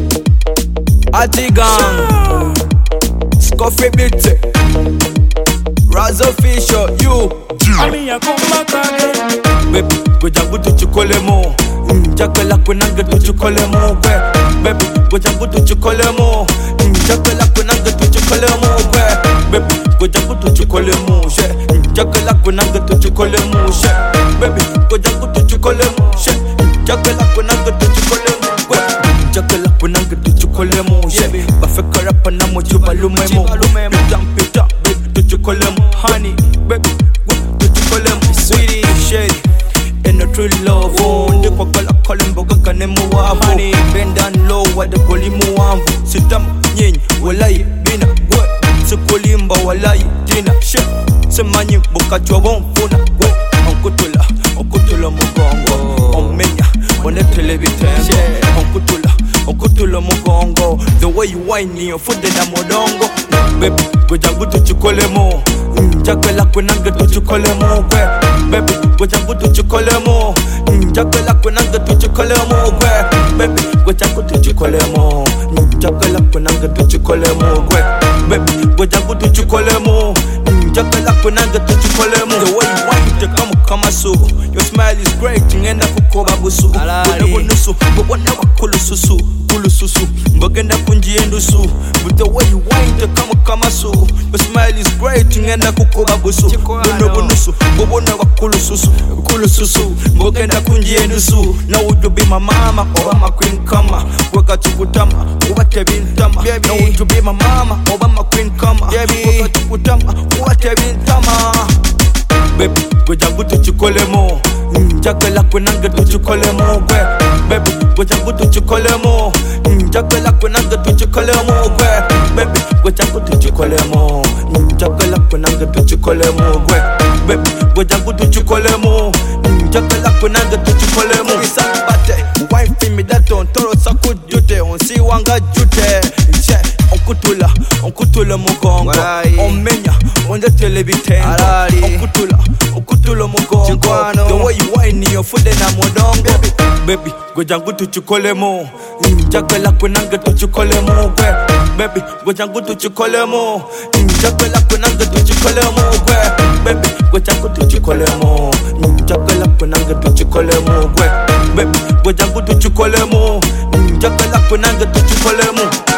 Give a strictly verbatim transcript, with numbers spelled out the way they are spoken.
Atigang Scoffy Bitty Raz Official, you Ami ya come back again. Baby, gojangu tuchukole mo Njakela kwenange tuchukole mo Baby, gojangu tuchukole mo Njakela kwenange tuchukole mo Baby, gojangu tuchukole mo Njakela kwenange tuchukole mo Baby, gojangu tuchukole mo Njakela kwenange tuchukole mo Njakela kwenange tuchukole mo Bafeka rapa na mo chubalume mo Pitam pita, baby, tuchukole mo Honey, baby, tuchukole mo Sweetie, shady and a true love on the Coca Colimboga Canemo Honey, bend down low what the Colimu Sitam Yin, Walai, Bina, what? So Colimba, Walai, Dina, shit. Semani, Bocacho won't phone up. Uncutula, Uncutula Mogongo, on Menya, on the television, Uncutula, Uncutula Mogongo. The way you whine your foot in a modongo, baby, go jangu to Chukolemo. Njakela kwenange tuchukole mo Baby, gojangu tuchukole mo Njakela kwenange tuchukole mo Baby, gojangu tuchukole mo Njakela kwenange tuchukole mo Baby, gojangu tuchukole mo Njakela kwenange tuchukole mo The way you want to come kama so Your smile is great, ngenda kukoba busu Wone wonusu, wone wakulu susu Kulu susu, mbagenda kunji endusu But the way you want to come kama so Your smile is great, ngenda kukoba busu Wone wonusu, wone wakulu susu Kulu susu, mbagenda kunji endusu Now would you be my mama or my queen kama Weka chukutama, uwate bintama Now would you be my mama or my queen kama Weka chukutama, uwate bintama Baby, gojangu tuchukole mo Njakela kwenange tuchukole mo Baby, gojangu tuchukole mo Njakela kwenange tuchukole mo Baby, gojangu tuchukole mo Njakela kwenange tuchukole mo Baby, gojangu tuchukole mo Njakela kwenange tuchukole mo Isabate, wife me that on toro saku jute On si wanga jute Che, on kutula, on kutula mugongo On menya, on the television On kutula, on kutula mugongo The way you whine your foot in a modongo Baby, gojangu tuchukole mo Njakela kwenange tuchukole mo Baby, gojangu tuchukole mo Njakela kwenange tuchukole mo Baby, gojangu tuchukole mo Njakela kwenange tuchukole mo Baby, gojangu tuchukole mo Njakela kwenange tuchukole mo